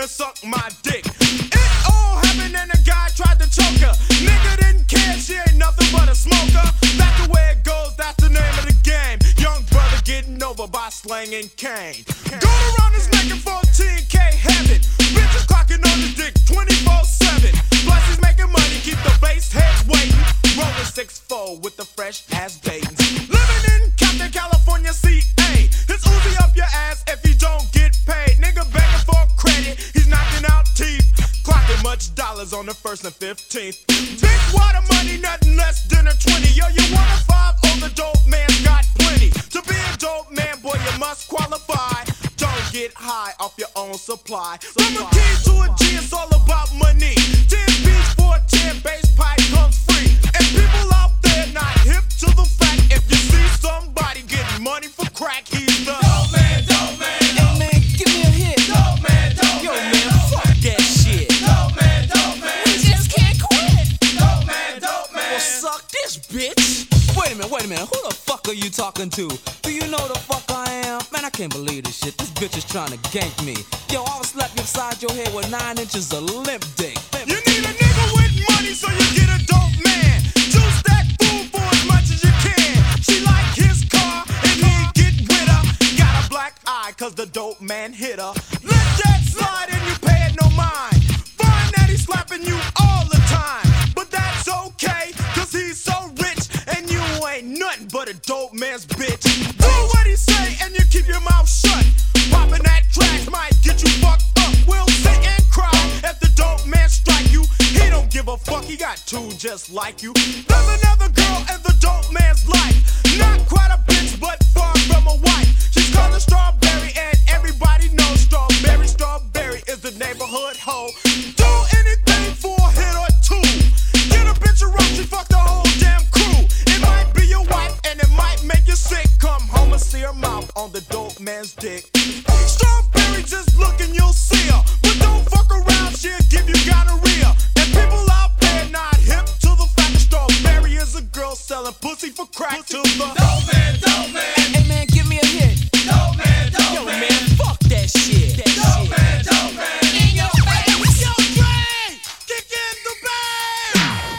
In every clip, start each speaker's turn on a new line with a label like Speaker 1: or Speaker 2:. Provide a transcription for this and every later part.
Speaker 1: wanna suck my dick. It all happened and the guy tried to choke her. Nigga didn't care, she ain't nothing but a smoker. That's the way it goes, that's the name of the game. Young brother getting over by slanging cane. Going around his making 14K heaven. Bitches clocking on the dick 24/7. Plus he's making money, keep the bass heads waiting. Rolling 6-4 with the fresh ass Dayton's. Living in Compton, California, CA. His Uzi up your ass if you don't get paid. Nigga begging for credit, he's knocking out teeth. Clocking much dollars on the 1st and 15th. Big water money, nothing less than a 20. Yo, you want a 5? Oh, the dope man's got plenty. To be a dope man, boy, you must qualify. Don't get high off your own supply. From a key to a G, it's all about money. 10 beats for a 10 bass pipe comes free. And people out there not hip to the fact, if you see somebody getting money for crack, he's the dope man, dope man.
Speaker 2: Hey man, give me a hit.
Speaker 1: Dope man, dope
Speaker 2: Yo
Speaker 1: man.
Speaker 2: man, fuck that shit.
Speaker 1: Dope man, dope man.
Speaker 2: We just can't quit.
Speaker 1: Dope man, dope man.
Speaker 2: Well, suck this bitch. Wait a minute, who the fuck are you talking to? Do you know the fuck I am? Man, I can't believe this shit. This bitch is trying to gank me. Yo, I'll slap you upside your head with 9 inches of limp dick.
Speaker 1: You need a nigga with money, so you get a dope man. Juice that fool for as much as you can. She like his car, and he get with her. Got a black eye, cause the dope man hit her. Let that slide and you pay it no mind. Find that he's slapping you all the time. But that's okay, cause he's so rich, and you ain't nothing but a dope man's bitch. Do what he say, and you keep your mouth shut. Popping that trash might get you fucked up. We'll sit and cry if the dope man strike you. He don't give a fuck, he got two just like you. There's another girl in the dope man's life. Not quite a bitch, but far from a wife. She's called a Strawberry, and everybody knows Strawberry. Strawberry is the neighborhood hoe. Do anything for a hit or two. Get a bitch around, she fuck the whole damn crew. It might be your wife, and it might make you sick. Come home and see her mouth on the dope man's dick. Strawberry, just look and you'll see her. But don't fuck around, she'll give you gonorrhea. And people out there not hip to the fact that Strawberry is a girl selling pussy for crack to the dope man, dope man.
Speaker 2: Hey man, give me a hit.
Speaker 1: Dope man, dope
Speaker 2: Yo
Speaker 1: man.
Speaker 2: man, fuck that shit.
Speaker 1: Dope man, dope man.
Speaker 2: In your face.
Speaker 1: Yo, Dre, kick in the band.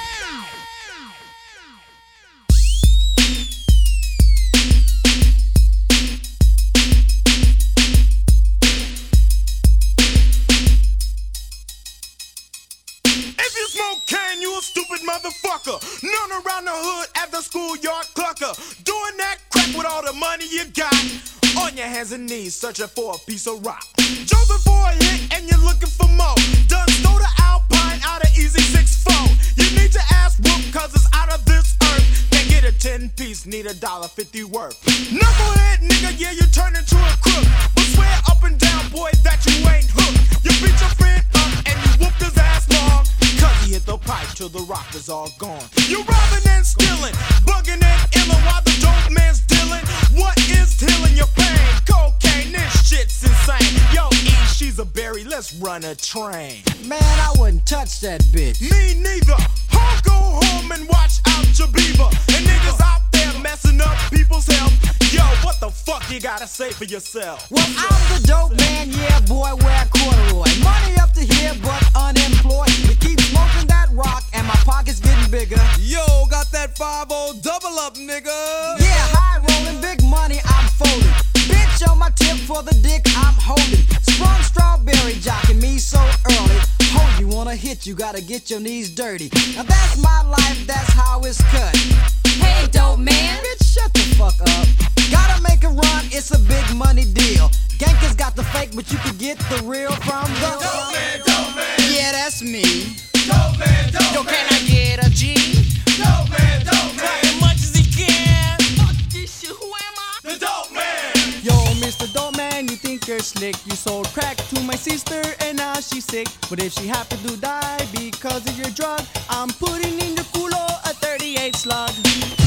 Speaker 1: If you smoke cane, you a stupid motherfucker. Known around the hood as the schoolyard clucker. Doing that crack with all the money you got. On your hands and knees, searching for a piece of rock. Jumping for a hit and you're looking for more. Done stole the Alpine out of Easy 6-4. You need your ass whooped cause it's out of this earth. Can't get a 10-piece, need $1.50 worth. Knucklehead nigga, yeah, you turn into a crook. But swear up and down, boy, that you ain't hooked. You beat your friend up and you whooped his ass long. Cause he hit the pipe till the rock is all gone. You robbing and stealing, bugging and illin' while the dope man's dealing. What is healing your pain? Cocaine, this shit's insane. Yo, E, she's a berry, let's run a train.
Speaker 3: Man, I wouldn't touch that bitch.
Speaker 1: Me neither. I'll go home and watch out your beaver. And niggas out there messing up people's health. Yo, what the fuck you gotta say for yourself?
Speaker 3: Well, I'm the dope man, yeah, boy, wear corduroy. Money up to here, but unemployed. We keep smoking that rock, and my pocket's getting bigger.
Speaker 2: Yo, got that 5-0 double up, nigga.
Speaker 3: Yeah, high rolling, big money, I'm folding. Bitch on my tip for the dick I'm holding. Sprung Strawberry jocking me so early. Hold, you wanna hit, you gotta get your knees dirty. Now that's my life, that's how it's cut.
Speaker 4: Hey, dope man.
Speaker 3: Bitch, shut the fuck up. Gotta make a run, it's a big money deal. Gankers got the fake, but you can get the real from the
Speaker 1: Dope man, dope man.
Speaker 3: Yeah, that's me.
Speaker 1: Dope man, dope
Speaker 2: Yo,
Speaker 1: man.
Speaker 2: can I get a G?
Speaker 1: Dope man, dope man.
Speaker 2: As much as he can. Fuck this shit, who am I?
Speaker 1: The dope man.
Speaker 5: Yo, Mr. Dope Man, you think you're slick. You sold crack to my sister and now she's sick. But if she happened to die because of your drug, I'm putting in your culo a 38 slug.